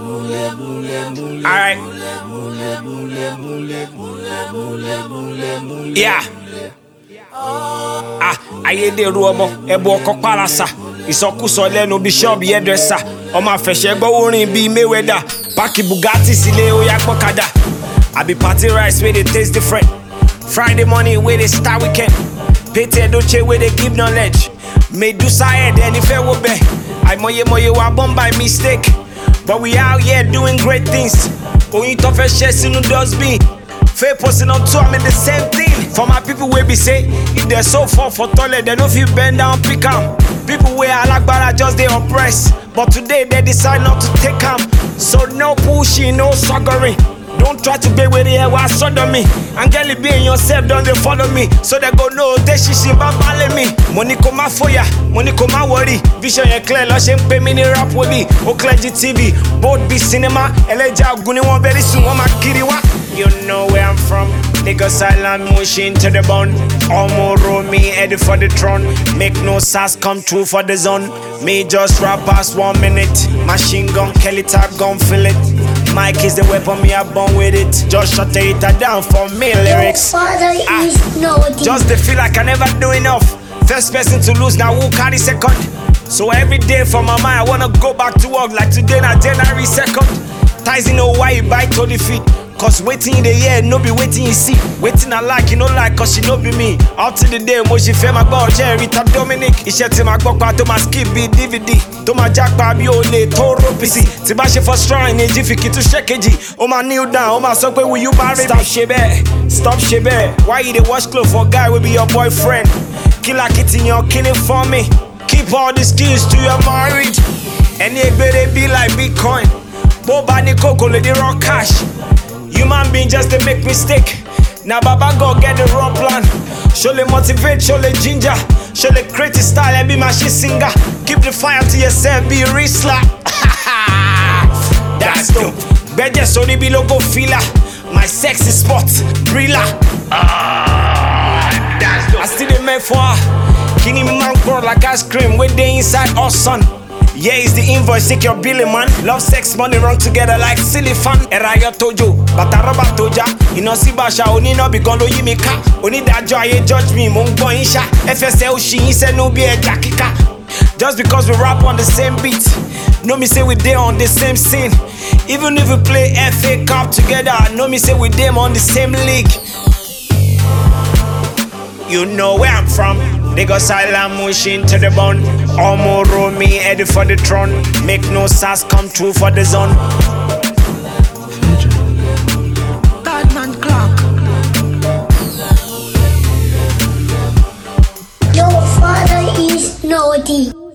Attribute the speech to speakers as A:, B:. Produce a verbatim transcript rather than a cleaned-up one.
A: Alright. Yeah. Ah, ayédèrú ọmọ ẹbọ ọkọ parasa ìsọkúsọ lẹ́nu bishop yẹdẹsà ọmọ àfẹsẹ gbọ́ orin bíi Mayweather páàkì Bugatti sílé ó yá gbọ́kadà àbí party rice wey dey taste different Friday morning wey dey start weekend Pete Edochie wey dey give knowledge Medusa head ẹni fẹ́ wo bẹ́ẹ̀ àìmọyemọye wa born by mistake but we out here doing great things oyin tó fẹ́ ṣẹ́ sínú dustbin. Fair posting on tour, I mean the same thing. For my people wey be say, if they're so far for toilet, they don't feel bend down, pick am. People wey alagbara just they oppress, but today they decide not to take am. So no pushing, no suckering. Don't try to be with the air while sodomy. And girl, be in yourself, don't they follow me. So they go no, they shishi babale me. Money come out for ya, money come out worry. Vision ya clear, lush and pay me the rap with me. Okleji T V, both be cinema. Eleja guni one very soon, one kiriwa. You know where I'm from. Niggas silent motion to the bone. Omoro me headed for the throne. Make no sass come true for the zone. Me just rap past one minute. Machine gun, Kelly type gun, feel it. Mike is the weapon, me I born with it. Just shut it down for me lyrics. Ah, just they feel like I never do enough. First person to lose, now who carry second? So every day from my mind, I wanna go back to work like today, not January second. Ties in know why you bite to the feet. Cause waiting in the air, no be waiting you see. Waiting I like, you know like, cause she no be me. Out to the day, mo she fẹ́ ma gbọ́ ọ̀jẹ́ Rita Dominic. Iṣẹ́ tí ma gbọ́ pa tó ma skip bí D V D. Tó ma jápa bí o lè tó rọ́pìsì. Tí bá ṣe first try ní jí fi kì í tún ṣe kejì. Ó ma kneel down, ó ma sọ pé will you marry me? Stop ṣe bẹ́ẹ̀, stop ṣe bẹ́ẹ̀. Why you dey wash clothes for guy wey be your boyfriend? Kí lakitiyan kíni for me? Keep all the skills to your marriage. Ẹni egbere be like Bitcoin. Bó bá ní kókó lè di raw cash. Human being just to make mistake. Now Baba God get the raw plan. Show le motivate, show le ginger. Show le creative style and be my shit singer. Keep the fire to yourself, be a wrestler. That's dope. Beje sorry be logo filler. My sexy spot, thriller. Ah, that's dope. I still the man for her. Kini man grow like ice cream when they inside us son. Yeah, it's the invoice, take your billing, man. Love, sex, money run together like silly fun. Erayo tojo, bataroba toja. Ino si basha, oni no be gone lo yimika. Oni da joy, judge me, mongo insha. F S L she inse no be a jakika. Just because we rap on the same beat, no me say we there on the same scene. Even if we play F A Cup together, no me say we them on the same league. You know where I'm from. Niggas silent motion to the bone. Omoro me headed for the throne. Make no sass come true for the zone.
B: Godman Clock.
C: Your father is naughty.